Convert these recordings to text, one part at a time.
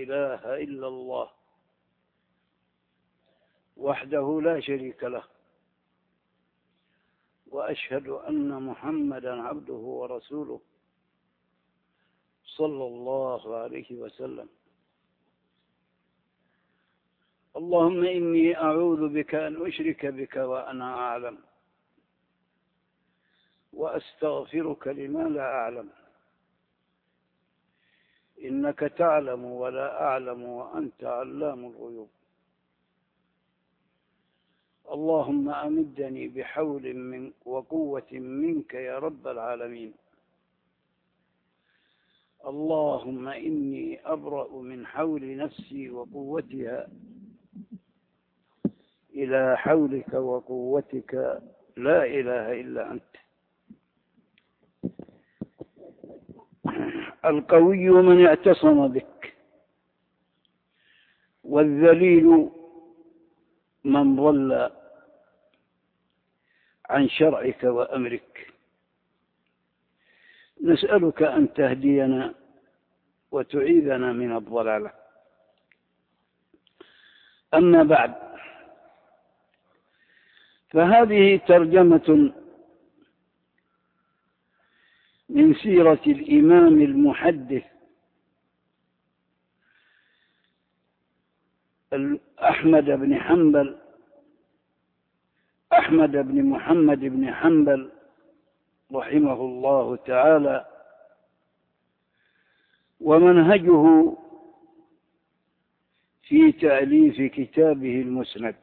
إله إلا الله وحده لا شريك له، وأشهد أن محمدا عبده ورسوله صلى الله عليه وسلم. اللهم إني أعوذ بك أن أشرك بك وأنا أعلم، وأستغفرك لما لا أعلم، إنك تعلم ولا أعلم وأنت علام الغيوب. اللهم أمدني بحول وقوة منك يا رب العالمين. اللهم إني أبرأ من حول نفسي وقوتها إلى حولك وقوتك لا إله إلا أنت. القوي من اعتصم بك، والذليل من ضل عن شرعك وأمرك. نسألك أن تهدينا وتعيذنا من الضلالة. أما بعد، فهذه ترجمة من سيرة الإمام المحدث أحمد بن محمد بن حنبل رحمه الله تعالى، ومنهجه في تأليف كتابه المسند.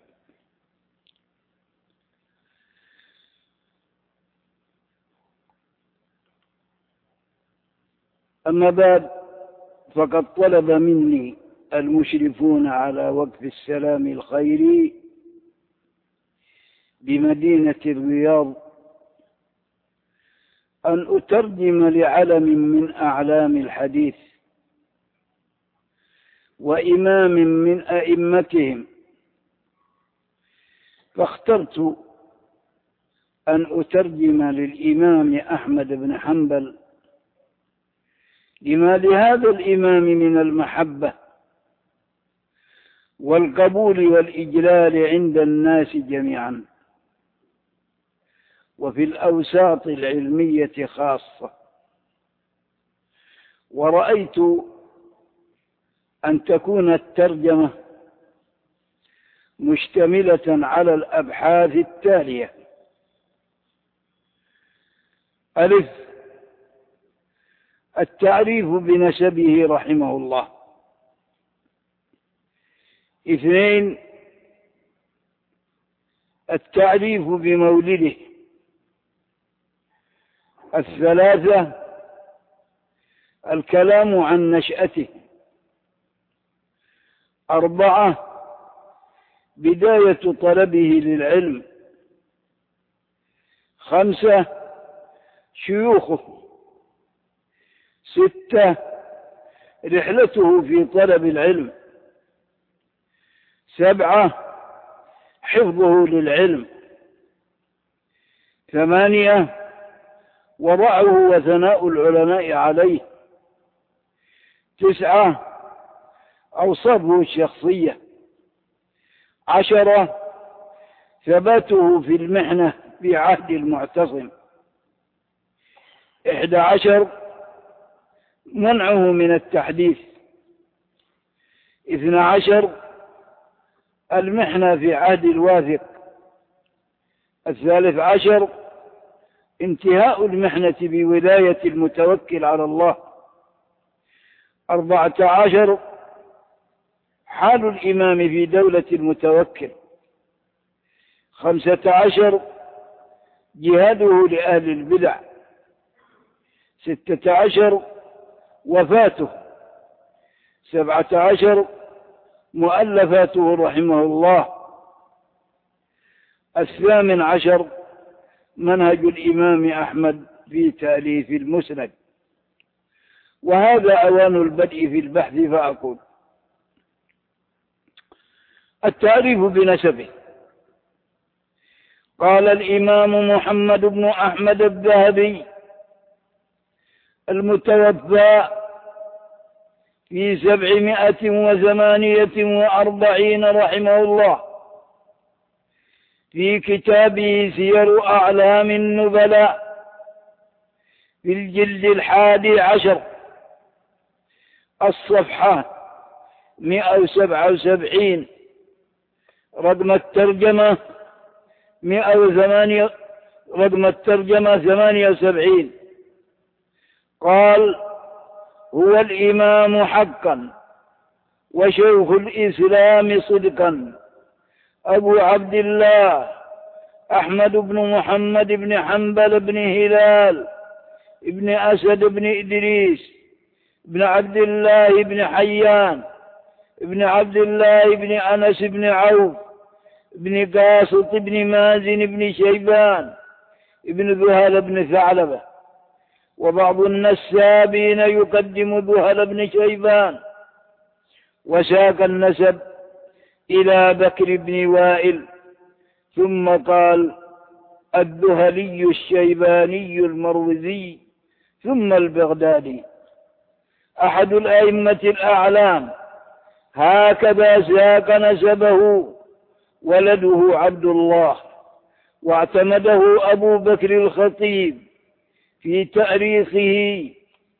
أما بعد، فقد طلب مني المشرفون على وقف السلام الخيري بمدينة الرياض أن أترجم لعلم من أعلام الحديث وإمام من أئمتهم، فاخترت أن أترجم للإمام أحمد بن حنبل لما لهذا الإمام من المحبة والقبول والإجلال عند الناس جميعا، وفي الأوساط العلمية خاصة. ورأيت أن تكون الترجمة مشتملة على الأبحاث التالية: ألف، التعريف بنسبه رحمه الله. 2، التعريف بمولده. 3، الكلام عن نشأته. 4، بداية طلبه للعلم. 5، شيوخه. 6، رحلته في طلب العلم. 7، حفظه للعلم. 8، وضعه وثناء العلماء عليه. 9، أوصافه الشخصية. 10، ثباته في المحنة في عهد المعتصم. 11، منعه من التحديث. 12، المحنة في عهد الواثق. 13، انتهاء المحنة بولاية المتوكل على الله. 14، حال الإمام في دولة المتوكل. 15، جهاده لأهل البدع. 16، وفاته. 17، مؤلفاته رحمه الله. 18، منهج الإمام أحمد في تأليف المسند. وهذا أوان البدء في البحث، فأقول: التعريف بنسبه. قال الإمام محمد بن أحمد الذهبي المتوفى في 748 رحمه الله في كتابه سير أعلام النبلاء في الجلد 11 الصفحة 177 رقم الترجمة 78 قال: هو الإمام حقا وشيخ الإسلام صدقا أبو عبد الله أحمد بن محمد بن حنبل بن هلال بن أسد بن إدريس بن عبد الله بن حيان بن عبد الله بن أنس بن عوف بن قاسط بن مازن بن شيبان بن ذهل بن ثعلبة. وبعض النسابين يقدم ذهل بن شيبان وساق النسب إلى بكر بن وائل، ثم قال: الذهلي الشيباني المروزي ثم البغدادي أحد الأئمة الأعلام، هكذا ساق نسبه ولده عبد الله، واعتمده أبو بكر الخطيب في تأريخه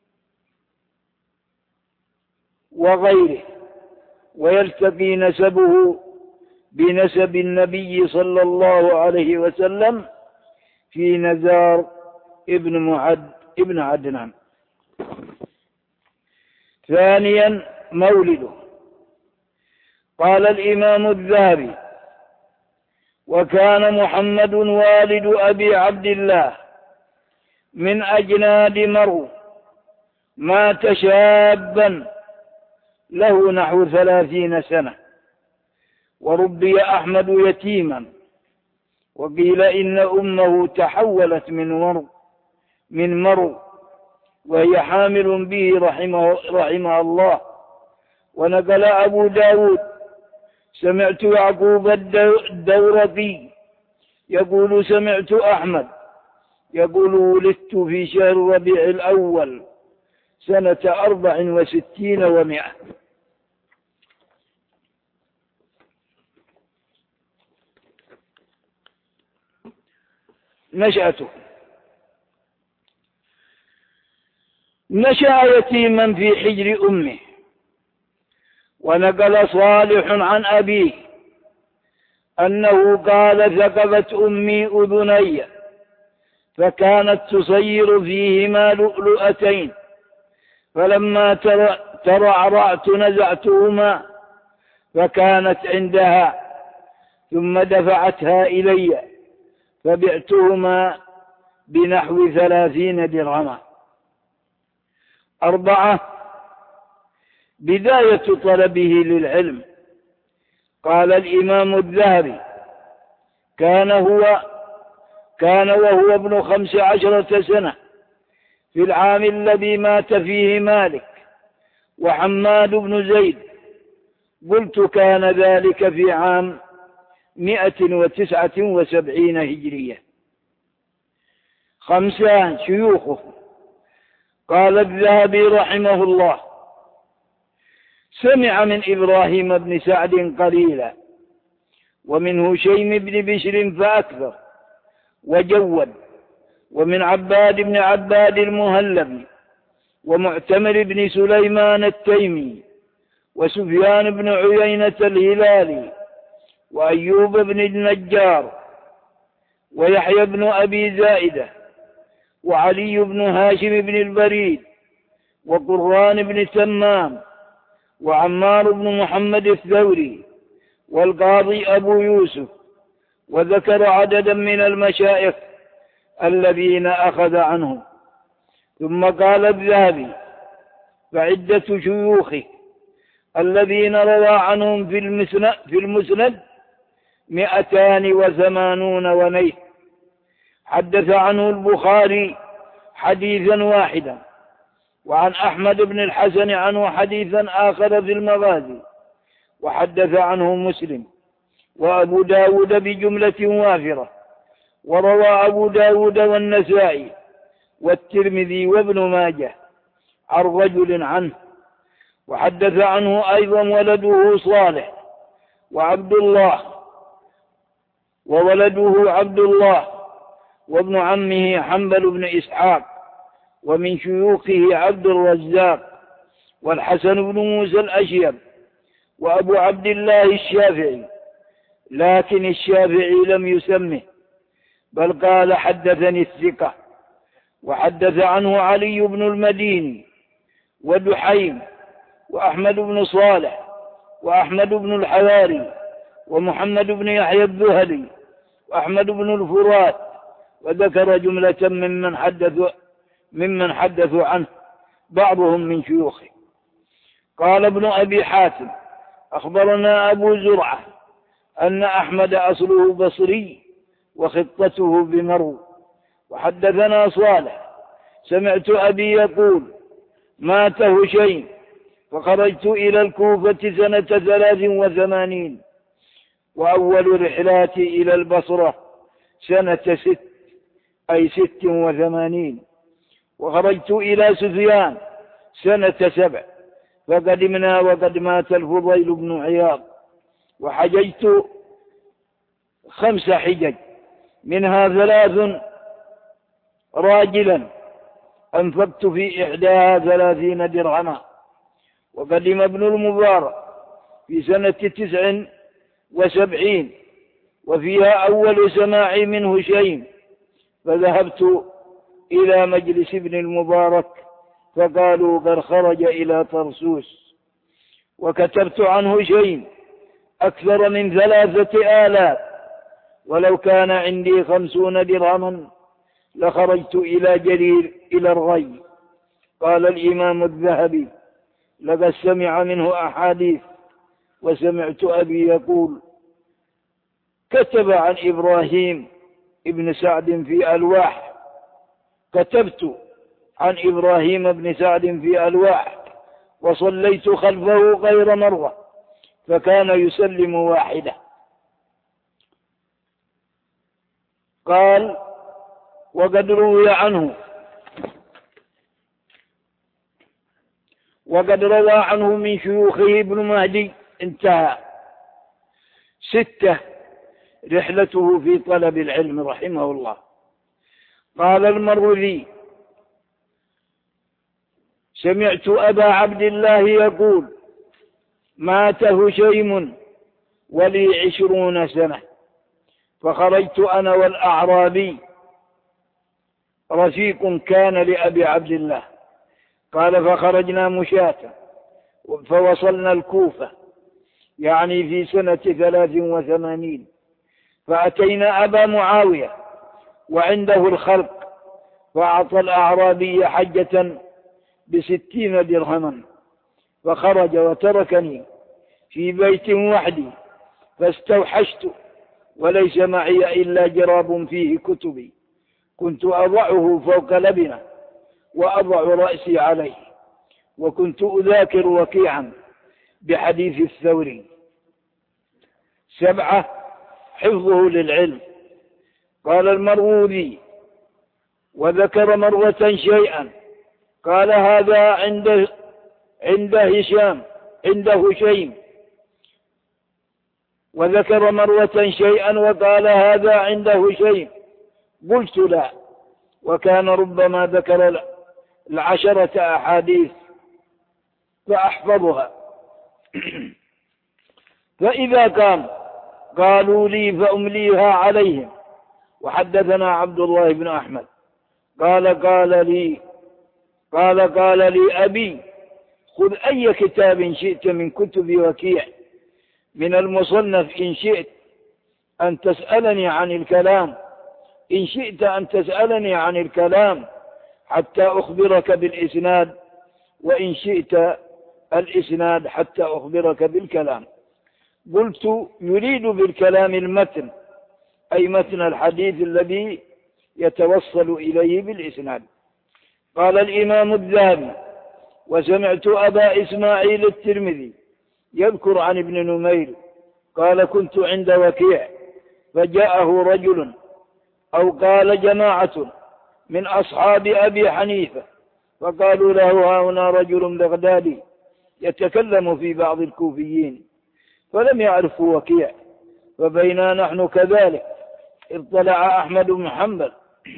وغيره، ويلتقي نسبه بنسب النبي صلى الله عليه وسلم في نزار ابن عدنان. ثانيا مولده. قال الإمام الذهبي: وكان محمد والد أبي عبد الله من أجناد مرو، مات شابا له نحو 30 سنة، وربي أحمد يتيما، وقيل إن أمه تحولت من مرو وهي حامل به رحمه الله. ونقل أبو داود: سمعت يعقوب الدورقي يقول: سمعت أحمد يقول: ولدت في شهر ربيع الأول سنة 64 و100. نشأته: نشأ يتيما في حجر أمه. ونقل صالح عن أبيه أنه قال: ثقبت أمي أذني فكانت تصير فيهما لؤلؤتين، فلما ترعرعت نزعتهما فكانت عندها، ثم دفعتها إلي فبعتهما بنحو 30 درهما. 4. بداية طلبه للعلم. قال الإمام الذهبي: كان وهو ابن 15 سنة في العام الذي مات فيه مالك وحماد بن زيد. قلت: كان ذلك في عام 179 هجرية. 5. شيوخه. قال الذهبي رحمه الله: سمع من إبراهيم بن سعد قليلا، ومن هشيم بن بشر فأكثر وجود، ومن عباد بن عباد المهلبي، ومعتمر بن سليمان التيمي، وسفيان بن عيينة الهلالي، وأيوب بن النجار، ويحيى بن أبي زائدة، وعلي بن هاشم بن البريد، وقران بن تمام، وعمار بن محمد الثوري، والقاضي أبو يوسف. وذكر عددا من المشايخ الذين أخذ عنهم. ثم قال الذهبي: فعدة شيوخه الذين روى عنهم في المسند 280 ونيه. حدث عنه البخاري حديثا واحدا، وعن أحمد بن الحسن عنه حديثا آخر في المغازي، وحدث عنه مسلم وأبو داود بجملة وافرة. وروى أبو داود والنسائي والترمذي وابن ماجه عن رجل عنه، وحدث عنه أيضا ولده صالح وعبد الله، وولده عبد الله، وابن عمه حنبل بن إسحاق، ومن شيوخه عبد الرزاق والحسن بن موسى الأشيب وأبو عبد الله الشافعي، لكن الشافعي لم يسمه بل قال حدثني الثقة. وحدث عنه علي بن المديني ودحيم وأحمد بن صالح وأحمد بن الحواري ومحمد بن يحيى الذهلي وأحمد بن الفرات، وذكر جملة ممن حدثوا عنه بعضهم من شيوخه. قال ابن أبي حاتم أخبرنا أبو زرعة أن أحمد أصله بصري وخطته بمرو. وحدثنا صالح سمعت أبي يقول مات هشيم فخرجت إلى الكوفة سنة 83، وأول رحلاتي إلى البصرة سنة 86، وخرجت إلى سفيان سنة 7، فقدمنا وقد مات الفضيل بن عياض. وحججت 5 حجج، منها 3 راجلا أنفقت في إحداها 30 درهما. وقدم ابن المبارك في سنة 79، وفيها أول سماعي من هشيم، فذهبت إلى مجلس ابن المبارك فقالوا قد خرج إلى طرسوس. وكتبت عن هشيم أكثر من 3000، ولو كان عندي 50 درهما لخرجت إلى جرير إلى الري. قال الإمام الذهبي لقد سمع منه أحاديث، وسمعت أبي يقول كتب عن إبراهيم ابن سعد في ألواح، كتبت عن إبراهيم بن سعد في ألواح وصليت خلفه غير مرة فكان يسلم واحدة. قال وقد روى عنه من شيوخه ابن مهدي. انتهى. 6 رحلته في طلب العلم رحمه الله. قال المروذي سمعت أبا عبد الله يقول مات هشيم ولي 20 سنة، فخرجت أنا والأعرابي رفيق كان لأبي عبد الله. قال فخرجنا مشاة فوصلنا الكوفة، يعني في سنة 83، فأتينا أبا معاوية وعنده الخلق، فأعطى الأعرابي حجة ب60 درهما، فخرج وتركني في بيت وحدي، فاستوحشت وليس معي إلا جراب فيه كتبي، كنت أضعه فوق لبنة وأضع رأسي عليه، وكنت أذاكر وكيعا بحديث الثوري. 7 حفظه للعلم. قال المروذي وذكر مرة شيئا قال هذا عند هشيم، وذكر مرة شيئا وقال هذا عند هشيم، قلت لا، وكان ربما ذكر 10 أحاديث فأحفظها. فإذا كان قالوا لي فأمليها عليهم. وحدثنا عبد الله بن أحمد قال لي أبي خذ أي كتاب شئت من كتب وكيع من المصنف، إن شئت أن تسألني عن الكلام حتى أخبرك بالإسناد، وإن شئت الإسناد حتى أخبرك بالكلام. قلت يريد بالكلام المتن، أي متن الحديث الذي يتوصل إليه بالإسناد. قال الإمام الذهبي وسمعت أبا إسماعيل الترمذي يذكر عن ابن نمير قال كنت عند وكيع فجاءه رجل أو قال جماعة من أصحاب أبي حنيفة فقالوا له هنا رجل بغدادي يتكلم في بعض الكوفيين فلم يعرفوا وكيع. فبينا نحن كذلك اطلع أحمد بن حنبل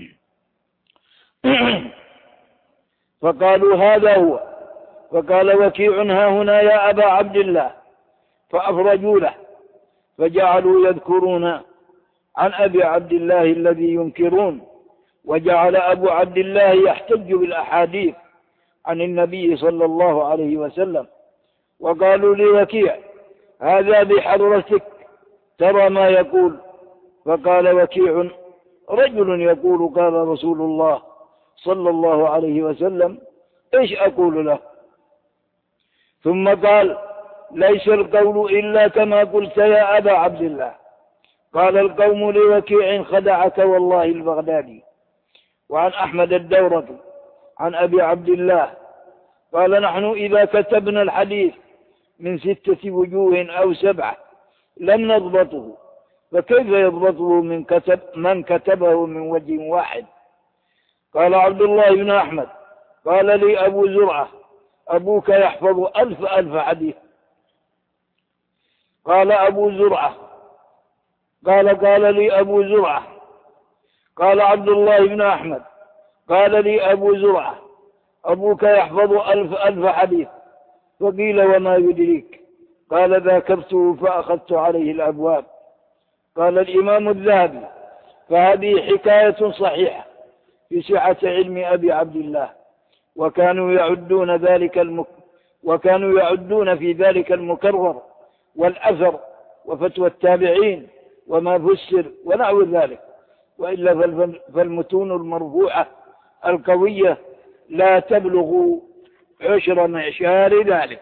فقالوا هذا هو. فقال وكيع ها هنا يا أبا عبد الله، فأفرجوا له فجعلوا يذكرون عن أبي عبد الله الذي ينكرون، وجعل أبو عبد الله يحتج بالأحاديث عن النبي صلى الله عليه وسلم. وقالوا لوكيع هذا بحضرتك ترى ما يقول. فقال وكيع رجل يقول قال رسول الله صلى الله عليه وسلم إيش أقول له؟ ثم قال ليس القول إلا كما قلت يا أبا عبد الله. قال القوم لوكيع خدعك والله البغدادي. وعن أحمد الدورقي عن أبي عبد الله قال نحن إذا كتبنا الحديث من 6 وجوه أو 7 لم نضبطه، فكيف يضبطه من كتبه من وجه واحد؟ قال عبد الله بن أحمد قال لي أبو زرعة أبوك يحفظ 1000 حديث. قال أبو زرعة قال لي أبو زرعة قال عبد الله بن أحمد قال لي أبو زرعة أبوك يحفظ 1000 حديث. فقيل وما يدريك؟ قال ذاكرته فأخذت عليه الأبواب. قال الإمام الذهبي فهذه حكاية صحيحة في صحة علم أبي عبد الله، وكانوا يعدون في ذلك المكرر والأثر وفتوى التابعين وما فسر ونحو ذلك. وإلا فالمتون المرفوعة القوية لا تبلغ 10 معشار ذلك.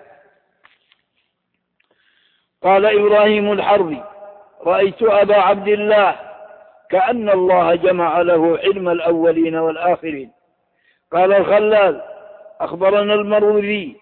قال إبراهيم الحربي رأيت أبا عبد الله كأن الله جمع له علم الأولين والآخرين. قال الخلال أخبرنا المروذي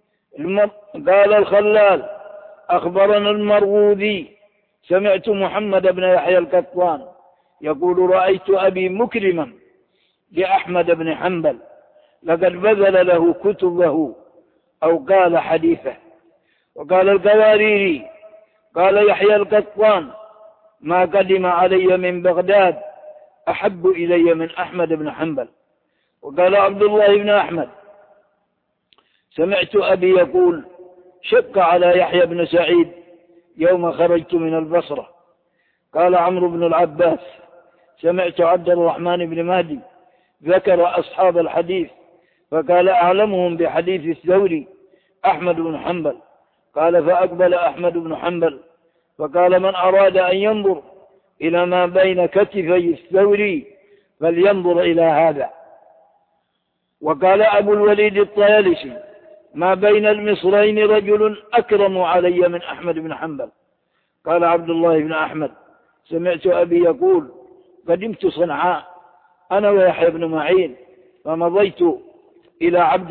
سمعت محمد بن يحيى القطان يقول رأيت أبي مكرما لأحمد بن حنبل لقد بذل له كتبه أو قال حديثه. وقال القواريري قال يحيى القطان ما قدم علي من بغداد أحب إلي من أحمد بن حنبل. وقال عبد الله بن أحمد سمعت أبي يقول شق على يحيى بن سعيد يوم خرجت من البصرة. قال عمرو بن العباس سمعت عبد الرحمن بن مهدي ذكر أصحاب الحديث فقال أعلمهم بحديث الثوري أحمد بن حنبل. قال فأقبل أحمد بن حنبل فقال من أراد أن ينظر إلى ما بين كتفي الثوري فلينظر إلى هذا. وقال أبو الوليد الطيالسي ما بين المصرين رجل أكرم علي من أحمد بن حنبل. قال عبد الله بن أحمد سمعت أبي يقول قدمت صنعاء أنا ويحيى بن معين فمضيت إلى عبد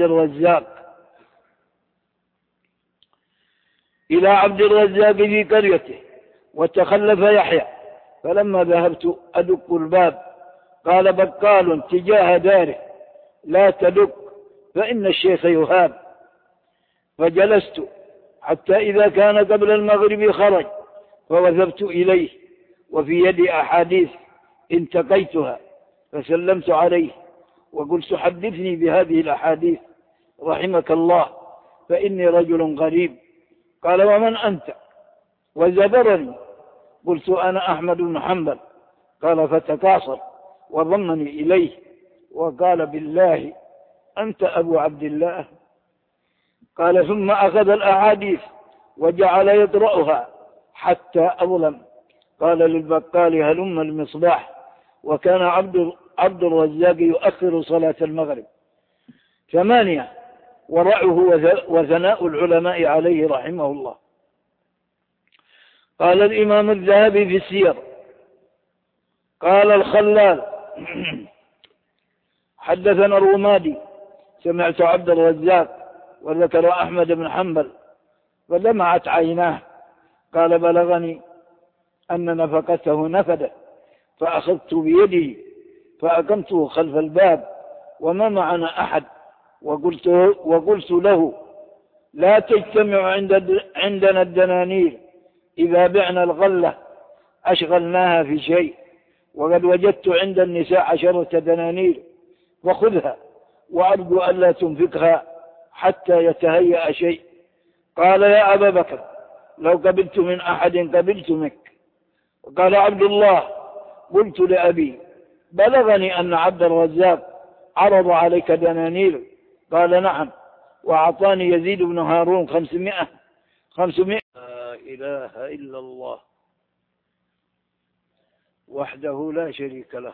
الرزاق في قريته وتخلف يحيى، فلما ذهبت أدق الباب قال بقال تجاه داره لا تدق فإن الشيخ يهاب. فجلست حتى إذا كان قبل المغرب خرج فوثبت إليه وفي يدي أحاديث انتقيتها فسلمت عليه وقلت حدثني بهذه الأحاديث رحمك الله فإني رجل غريب. قال ومن أنت؟ وزبرني. قلت أنا أحمد بن حنبل. قال فتكاصر وضمني إليه وقال بالله أنت أبو عبد الله. قال ثم أخذ الأحاديث وجعل يقرأها حتى أظلم. قال للبقال هلم المصباح. وكان عبد الرزاق يؤخر صلاة المغرب. 8 ورعه وثناء العلماء عليه رحمه الله. قال الإمام الذهبي في السير قال الخلال حدثنا الرمادي سمعت عبد الرزاق وذكر أحمد بن حنبل فدمعت عيناه. قال بلغني أن نفقته نفدت فأخذت بيده فأقمته خلف الباب وما معنا أحد وقلت له لا تجتمع عندنا الدنانير، إذا بعنا الغلة أشغلناها في شيء، وقد وجدت عند النساء 10 دنانير، فخذها وأرجو ألا تنفقها حتى يتهيأ شيء. قال يا أبا بكر لو قبلت من أحد قبلت منك. قال عبد الله قلت لأبي بلغني أن عبد الرزاق عرض عليك دنانير. قال نعم، وأعطاني يزيد بن هارون 500. لا إله إلا الله وحده لا شريك له،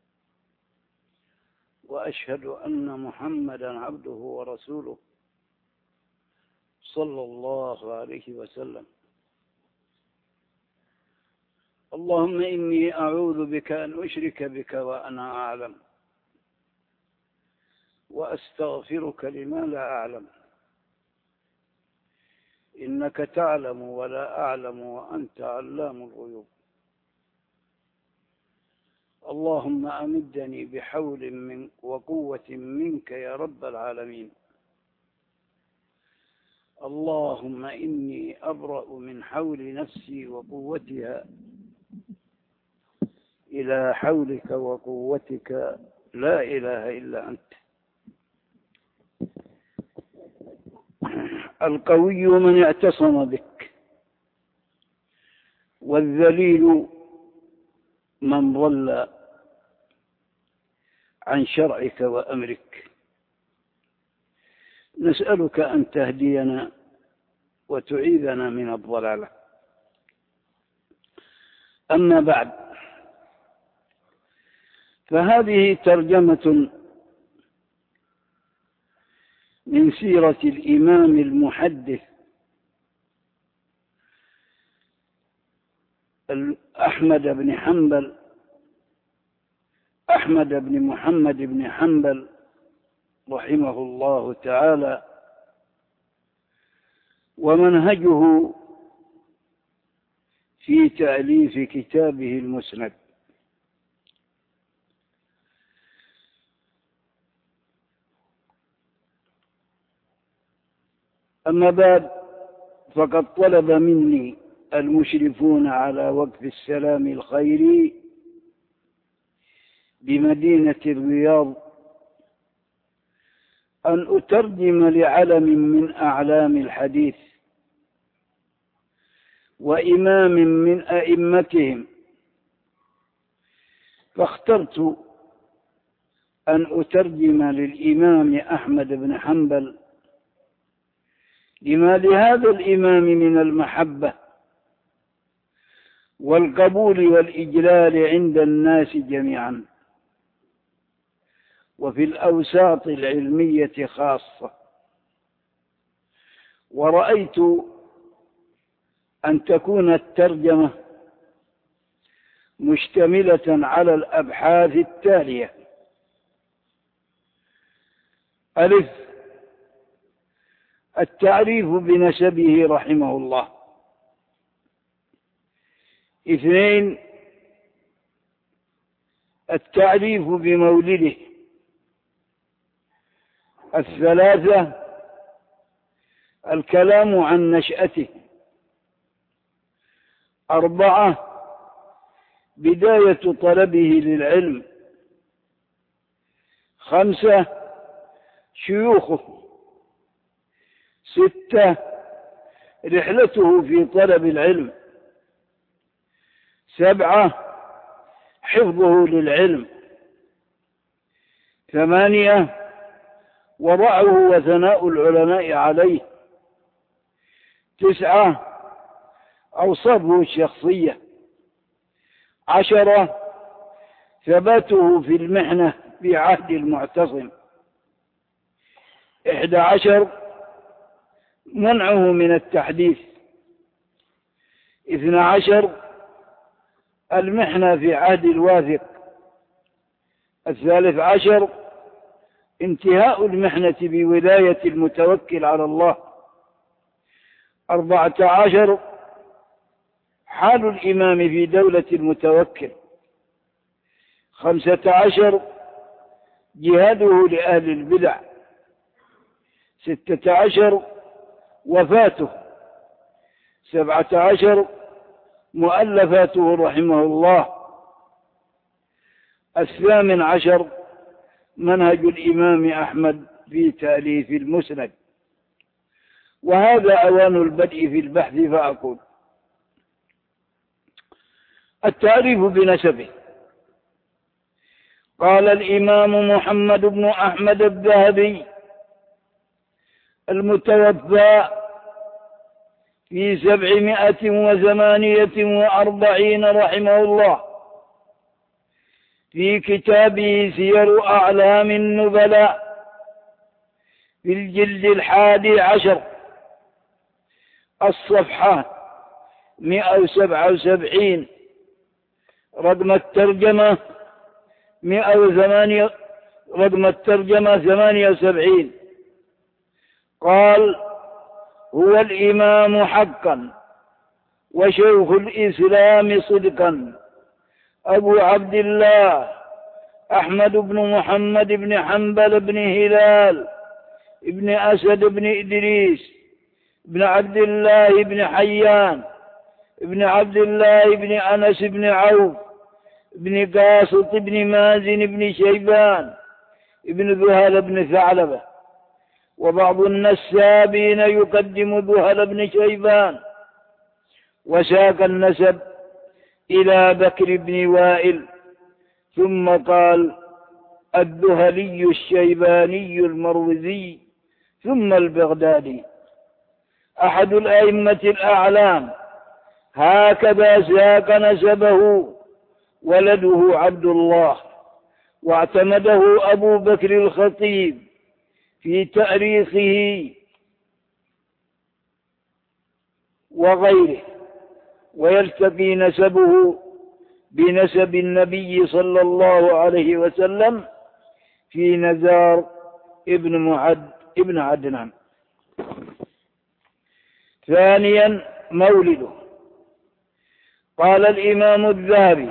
وأشهد أن محمدا عبده ورسوله صلى الله عليه وسلم. اللهم إني أعوذ بك أن أشرك بك وأنا أعلم، وأستغفرك لما لا أعلم، إنك تعلم ولا أعلم وأنت علام الغيوب. اللهم أمدني بحول منك وقوة منك يا رب العالمين. اللهم إني أبرأ من حول نفسي وقوتها إلى حولك وقوتك لا إله إلا أنت. القوي من اعتصم بك، والذليل من ضل عن شرعك وأمرك. نسألك أن تهدينا وتعيذنا من الضلالة. أما بعد، فهذه ترجمة من سيرة الإمام المحدث أحمد بن محمد بن حنبل رحمه الله تعالى، ومنهجه في تأليف كتابه المسند. أما بعد، فقد طلب مني المشرفون على وقف السلام الخيري بمدينة الرياض أن أترجم لعلم من أعلام الحديث وإمام من أئمتهم، فاخترت أن أترجم للإمام أحمد بن حنبل لما لهذا الإمام من المحبة والقبول والإجلال عند الناس جميعا، وفي الأوساط العلمية خاصة. ورأيت أن تكون الترجمة مشتملة على الأبحاث التالية: ألف، التعريف بنسبه رحمه الله. 2، التعريف بمولده. 3، الكلام عن نشأته. 4، بداية طلبه للعلم. 5، شيوخه. 6، رحلته في طلب العلم. 7، حفظه للعلم. 8، ورعه وثناء العلماء عليه. 9، أوصافه الشخصية. 10، ثباته في المحنة في عهد المعتصم. 11، منعه من التحديث. 12، المحنة في عهد الواثق. 13، انتهاء المحنة بولاية المتوكل على الله. 14، حال الإمام في دولة المتوكل. 15، جهاده لأهل البدع. 16، وفاته 17 مؤلفاته رحمه الله. 18 منهج الإمام أحمد في تأليف المسند. وهذا أوان البدء في البحث، فأقول: التعريف بنسبه. قال الإمام محمد بن أحمد الذهبي المتوفى في 748 رحمه الله في كتابه سير أعلام النبلاء في الجلد 11 الصفحة 177 رقم الترجمة 78. قال: هو الإمام حقا وشيخ الإسلام صدقا أبو عبد الله أحمد بن محمد بن حنبل بن هلال بن أسد بن إدريس بن عبد الله بن حيان بن عبد الله بن أنس بن عوف بن قاسط بن مازن بن شيبان بن ذهل بن ثعلبة. وبعض النسابين يقدم ذهل بن شيبان، وساق النسب إلى بكر بن وائل، ثم قال: الذهلي الشيباني المروزي ثم البغدادي، أحد الأئمة الأعلام، هكذا ساق نسبه ولده عبد الله. واعتمده أبو بكر الخطيب في تأريخه وغيره، ويلتقي نسبه بنسب النبي صلى الله عليه وسلم في نزار ابن عدنان. ثانيا مولده. قال الإمام الذهبي: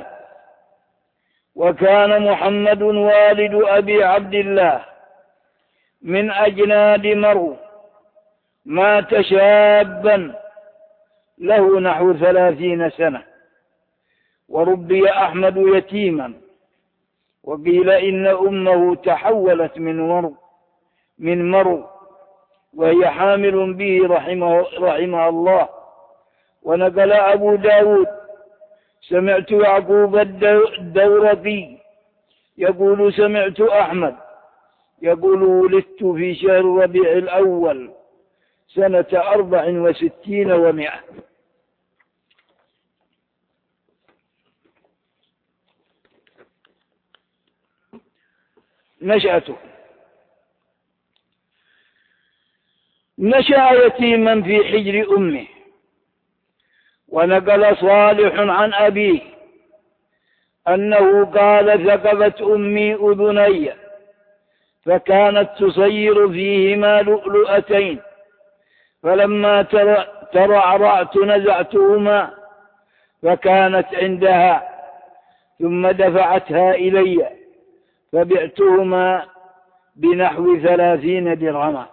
وكان محمد والد أبي عبد الله من أجناد مرو، مات شابا له نحو 30 سنة، وربي أحمد يتيما، وقيل إن أمه تحولت من مرو وهي حامل به رحمه الله. ونقل أبو داود: سمعت يعقوب الدورقي يقول: سمعت أحمد يقول: ولدت في شهر ربيع الأول سنة 64 و100. نشأته: نشأ يتيما في حجر أمه. ونقل صالح عن أبيه أنه قال: ثقبت أمي أذني فكانت تصير فيهما لؤلؤتين، فلما ترعرعت نزعتهما فكانت عندها، ثم دفعتها إلي فبعتهما بنحو 30 درهما.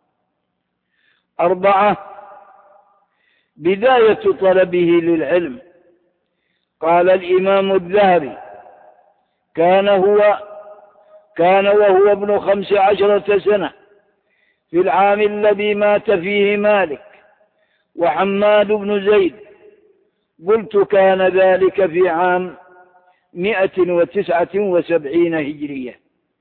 4 بداية طلبه للعلم. قال الإمام الذهبي: كان وهو ابن 15 سنة في العام الذي مات فيه مالك وحماد بن زيد. قلت: كان ذلك في عام 179 هجرية.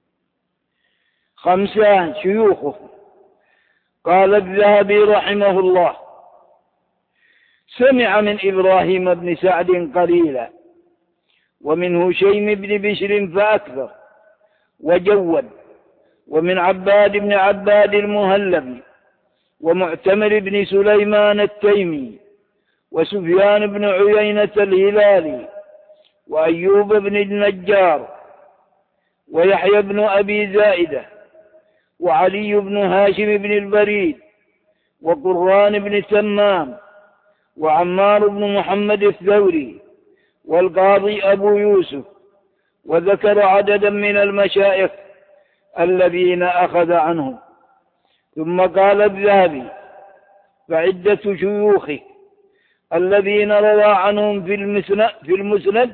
5 شيوخه. قال الذهبي رحمه الله: سمع من إبراهيم بن سعد قليلا، ومن هشيم بن بشر فأكثر وجود، ومن عباد بن عباد المهلبي، ومعتمر بن سليمان التيمي، وسفيان بن عيينة الهلالي، وأيوب بن النجار، ويحيى بن أبي زائدة، وعلي بن هاشم بن البريد، وقران بن تمام، وعمار بن محمد الثوري، والقاضي أبو يوسف. وذكر عددا من المشايخ الذين أخذ عنهم. ثم قال الذهبي: فعدة شيوخه الذين روى عنهم في المسند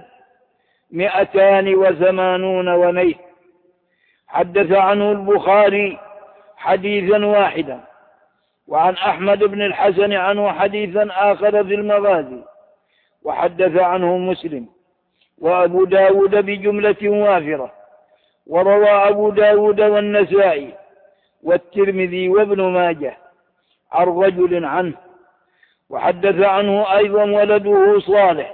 280 ونيه. حدث عنه البخاري حديثا واحدا، وعن أحمد بن الحسن عنه حديثا آخر في المغازي، وحدث عنه مسلم وأبو داود بجملة وافرة، وروى أبو داود والنسائي والترمذي وابن ماجه عن رجل عنه. وحدث عنه أيضا ولده صالح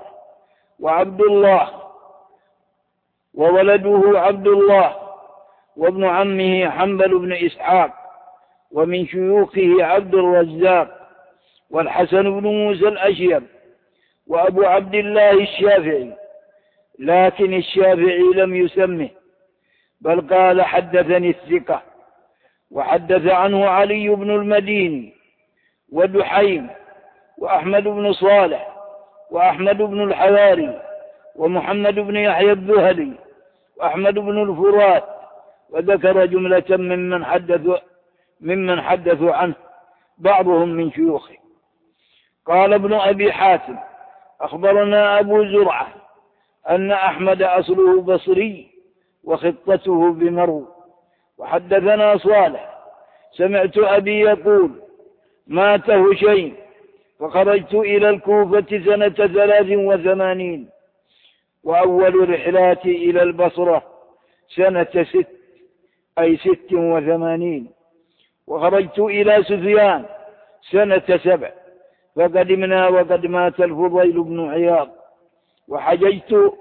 وولده عبد الله وابن عمه حنبل بن إسحاق، ومن شيوخه عبد الرزاق والحسن بن موسى الأشيب وأبو عبد الله الشافعي، لكن الشافعي لم يسمه بل قال حدثني الثقة. وحدث عنه علي بن المديني ودحيم وأحمد بن صالح وأحمد بن الحواري ومحمد بن يحيى الذهلي وأحمد بن الفرات، وذكر جملة ممن حدثوا عنه بعضهم من شيوخه. قال ابن أبي حاتم أخبرنا أبو زرعة أن أحمد أصله بصري وخطته بمرو. وحدثنا صالح سمعت أبي يقول مات هشيم فخرجت إلى الكوفة سنة 83، وأول رحلاتي إلى البصرة سنة 86، وخرجت إلى سفيان سنة 7، فقدمنا وقد مات الفضيل بن عياض. وحججت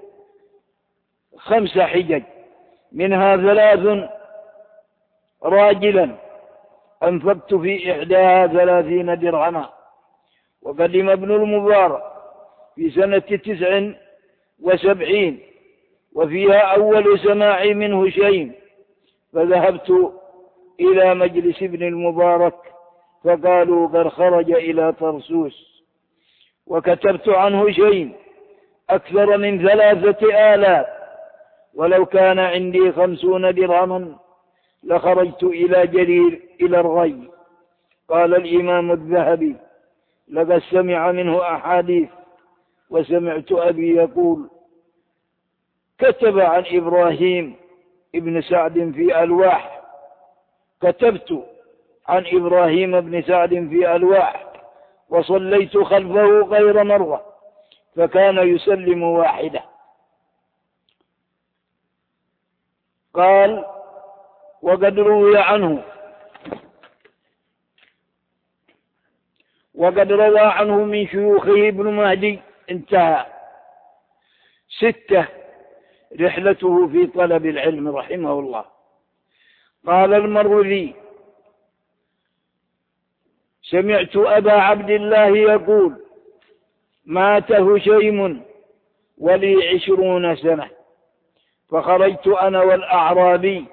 5 حجج، منها 3 راجلا أنفقت في إحداها 30 درهما. وقدم ابن المبارك في سنة 79، وفيها أول سماعي من هشيم، فذهبت إلى مجلس ابن المبارك فقالوا قد خرج إلى طرسوس. وكتبت عن هشيم أكثر من 3000، ولو كان عندي 50 درهما لخرجت إلى جرير إلى الري. قال الإمام الذهبي لقد سمع منه أحاديث، وسمعت أبي يقول كتب عن إبراهيم ابن سعد في ألواح، كتبت عن إبراهيم بن سعد في ألواح وصليت خلفه غير مرة، فكان يسلم واحدة. قال وقد روى عنه من شيوخه ابن مهدي. انتهى. 6 رحلته في طلب العلم رحمه الله. قال المروذي سمعت أبا عبد الله يقول مات هشيم ولي 20 سنة، فخرجت أنا والأعرابي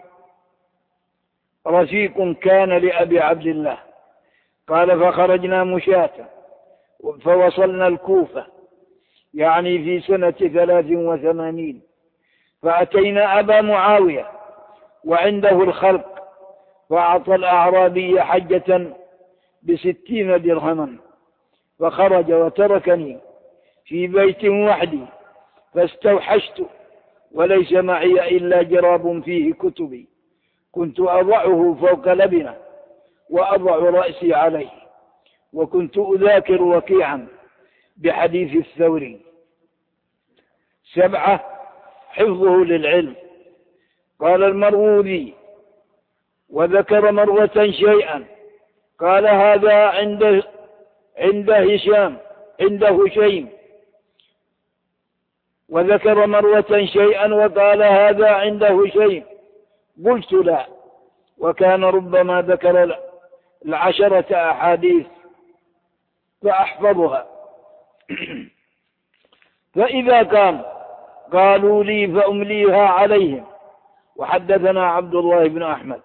رفيق كان لأبي عبد الله. قال فخرجنا مشاة فوصلنا الكوفة، يعني في سنة 83، فأتينا أبا معاوية وعنده الخلق، فأعطى الأعرابي حجة ب60 درهما، فخرج وتركني في بيت وحدي، فاستوحشت وليس معي إلا جراب فيه كتبي، كنت أضعه فوق لبنة وأضع رأسي عليه، وكنت أذاكر وكيعا بحديث الثوري. 7 حفظه للعلم. قال المروذي وذكر مرة شيئا قال هذا عند هشيم، وذكر مرة شيئا وقال هذا عند هشيم، قلت لا، وكان ربما ذكر 10 أحاديث فأحفظها. فإذا كان قالوا لي فأمليها عليهم. وحدثنا عبد الله بن أحمد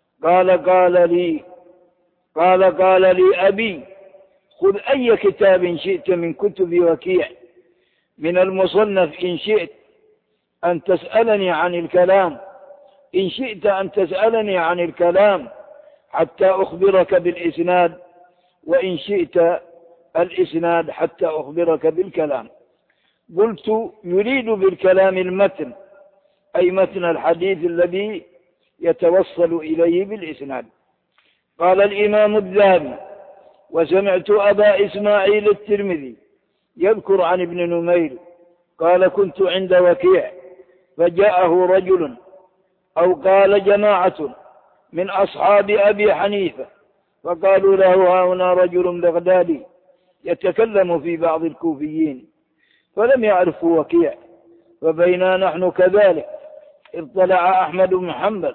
قال لي أبي خذ أي كتاب شئت من كتب وكيع من المصنف، إن شئت أن تسألني عن الكلام حتى أخبرك بالإسناد وإن شئت الإسناد حتى أخبرك بالكلام. قلت: يريد بالكلام المتن، أي متن الحديث الذي يتوصل إليه بالإسناد. قال الإمام الذهبي: وسمعت أبا إسماعيل الترمذي يذكر عن ابن نمير قال: كنت عند وكيع فجاءه رجل أو قال جماعة من أصحاب أبي حنيفة فقالوا له: ها هنا رجل بغدادي يتكلم في بعض الكوفيين، فلم يعرفوا وكيع. فبينا نحن كذلك اطلع أحمد بن حنبل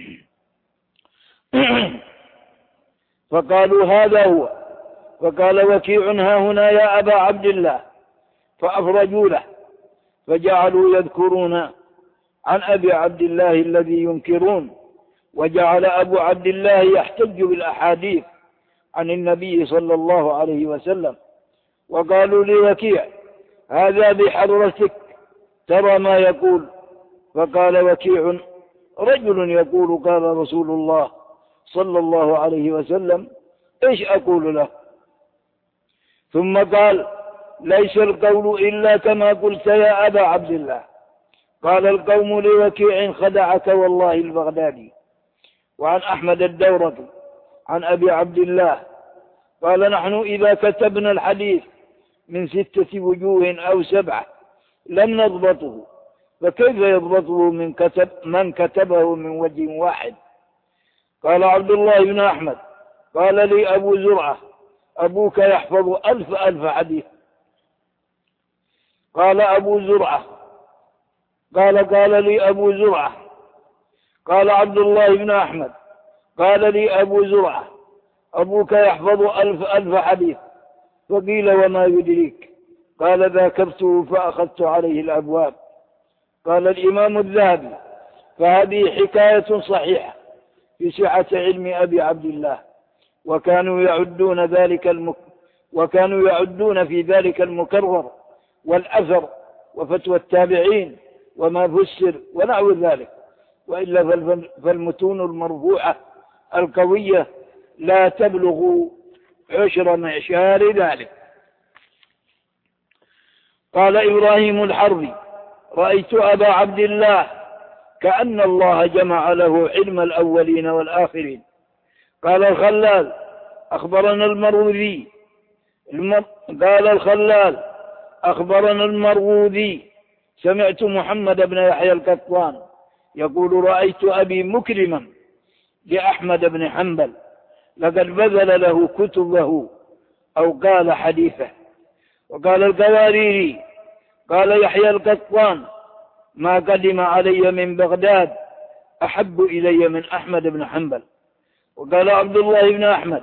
فقالوا: هذا هو. فقال وكيع: ها هنا يا أبا عبد الله. فأفرجوا له فجعلوا يذكرون عن أبي عبد الله الذي ينكرون، وجعل أبو عبد الله يحتج بالأحاديث عن النبي صلى الله عليه وسلم. وقالوا لوكيع: هذا بحضرتك ترى ما يقول. فقال وكيع: رجل يقول قال رسول الله صلى الله عليه وسلم، إيش أقول له؟ ثم قال: ليس القول إلا كما قلت يا أبا عبد الله. قال القوم لوكيع: خدعك والله البغدادي. وعن أحمد الدورقي عن أبي عبد الله قال: نحن إذا كتبنا الحديث من 6 وجوه أو 7 لم نضبطه، فكيف يضبطه من كتبه من وجه واحد؟ قال عبد الله بن أحمد: قال لي أبو زرعة: أبوك يحفظ 1000 حديث. قال أبو زرعة: قال لي أبو زرعة. قال عبد الله بن أحمد: قال لي أبو زرعة: أبوك يحفظ 1000 حديث. فقيل: وما يدريك؟ قال: ذاكرته فأخذت عليه الأبواب. قال الإمام الذهبي: فهذه حكاية صحيحة في سعة علم أبي عبد الله، وكانوا يعدون في ذلك المكرر والأثر وفتوى التابعين وما فسر ونحو ذلك، وإلا فالمتون المرفوعة القوية لا تبلغ 10 معشار ذلك. قال إبراهيم الحربي: رأيت أبا عبد الله كأن الله جمع له علم الأولين والآخرين. قال الخلال: أخبرنا المروذي سمعت محمد بن يحيى القطان يقول: رأيت أبي مكرما لأحمد بن حنبل لقد بذل له كتبه أو قال حديثه. وقال القواريري: قال يحيى القطان: ما قدم علي من بغداد أحب إلي من أحمد بن حنبل. وقال عبد الله بن أحمد: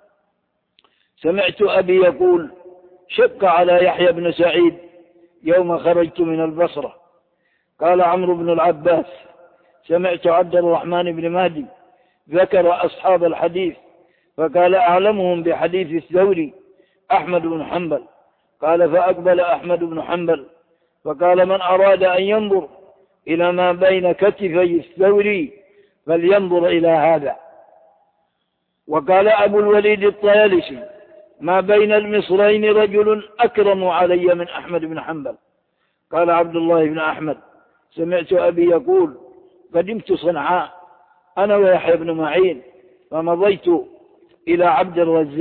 سمعت أبي يقول: شق على يحيى بن سعيد يوم خرجت من البصرة. قال عمرو بن العباس: سمعت عبد الرحمن بن مهدي ذكر أصحاب الحديث فقال: أعلمهم بحديث الثوري أحمد بن حنبل. قال: فأقبل أحمد بن حنبل فقال: من أراد أن ينظر إلى ما بين كتفي الثوري فلينظر إلى هذا. وقال أبو الوليد الطيالسي: ما بين المصرين رجل أكرم علي من أحمد بن حنبل. قال عبد الله بن أحمد: سمعت أبي يقول: قدمت صنعاء أنا ويحيى بن معين فمضيت إلى عبد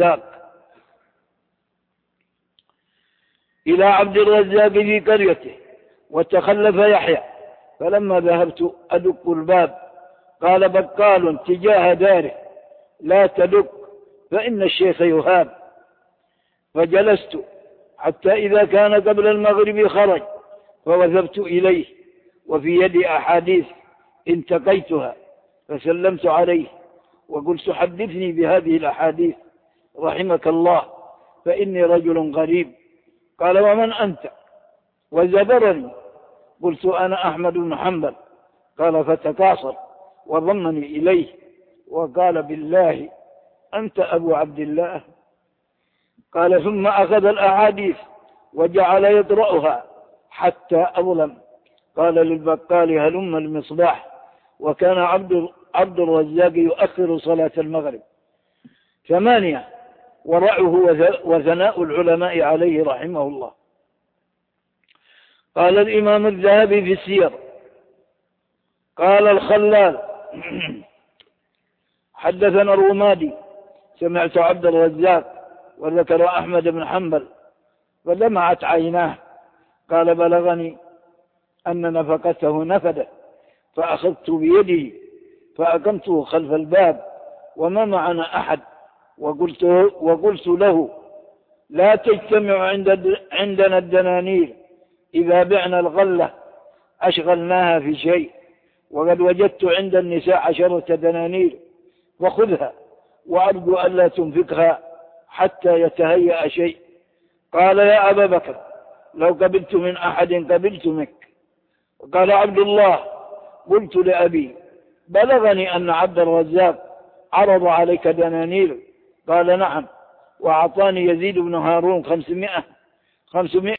الرزاق في قريته وتخلف يحيى، فلما ذهبت أدق الباب قال بقال تجاه داره: لا تدق فإن الشيخ يهاب. فجلست حتى إذا كان قبل المغرب خرج فوثبت إليه وفي يدي أحاديث انتقيتها فسلمت عليه وقلت: حدثني بهذه الأحاديث رحمك الله فإني رجل غريب. قال: ومن أنت؟ وزبرني. قلت: أنا أحمد بن حنبل. قال: فتكاصر وضمني إليه وقال: بالله أنت أبو عبد الله؟ قال: ثم أخذ الأحاديث وجعل يقرأها حتى أظلم. قال للبقال: هلم المصباح. وكان عبد الرزاق يؤخر صلاة المغرب 8 ورعه وثناء العلماء عليه رحمه الله. قال الإمام الذهبي في السير قال الخلال حدثنا الرمادي سمعت عبد الرزاق وذكر أحمد بن حنبل فدمعت عيناه قال بلغني أن نفقته نفده فأخذت بيده فأقمته خلف الباب وما معنا أحد وقلت له لا تجتمع عندنا الدنانير إذا بعنا الغلة أشغلناها في شيء وقد وجدت عند النساء 10 دنانير فخذها وأرجو ألا تنفقها حتى يتهيأ شيء. قال يا أبا بكر لو قبلت من أحد قبلت منك. قال عبد الله قلت لأبي بلغني أن عبد الرزاق عرض عليك دنانير. قال نعم وأعطاني يزيد بن هارون 500